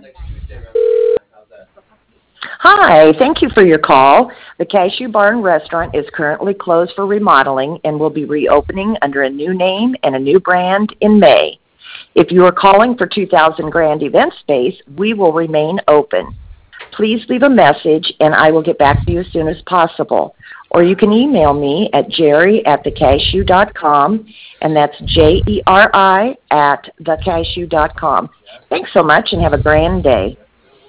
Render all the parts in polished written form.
Hi, thank you for your call. The Cashew Barn restaurant is currently closed for remodeling and will be reopening under a new name and a new brand in May. If you are calling for 2000 Grand Event Space, we will remain open. Please leave a message and I will get back to you as soon as possible. Or you can email me at jerry@thecashew.com, and that's JERI@thecashew.com. Thanks so much and have a grand day.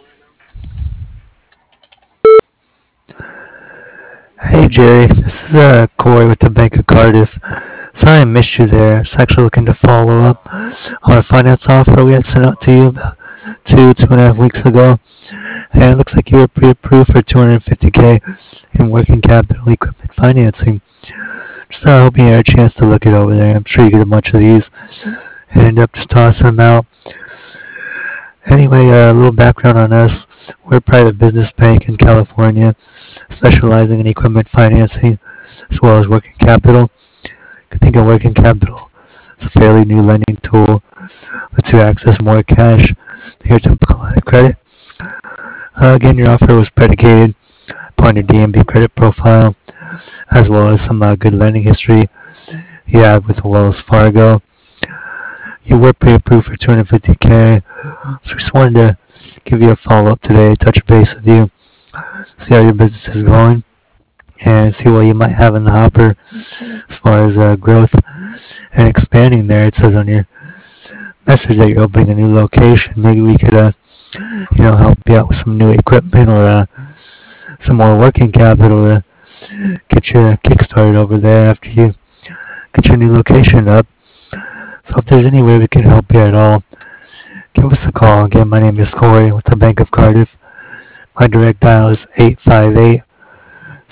Hey Jerry, this is Corey with the Bank of Cardiff. Sorry I missed you there. I was actually looking to follow up on a finance offer we had sent out to you about 2.5 weeks ago. And it looks like you were pre-approved for 250K in working capital equipment financing. Just hoping you had a chance to look it over there. I'm sure you get a bunch of these and end up just tossing them out. Anyway, a little background on us. We're a private business bank in California, specializing in equipment financing as well as working capital. You can think of working capital as a fairly new lending tool lets you access more cash than your typical line of credit. Again, your offer was predicated upon your DMB credit profile as well as some good lending history you have with Wells Fargo. You were pre-approved for 250K, so just wanted to give you a follow-up today, touch base with you, see how your business is going, and see what you might have in the hopper as far as growth and expanding there. It says on your message that you're opening a new location. Maybe we could, help you out with some new equipment or some more working capital to get you kick-started over there after you get your new location up. So if there's any way we can help you at all, give us a call. Again, my name is Corey with the Bank of Cardiff. My direct dial is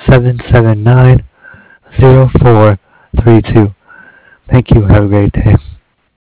858-779-0432. Thank you. Have a great day.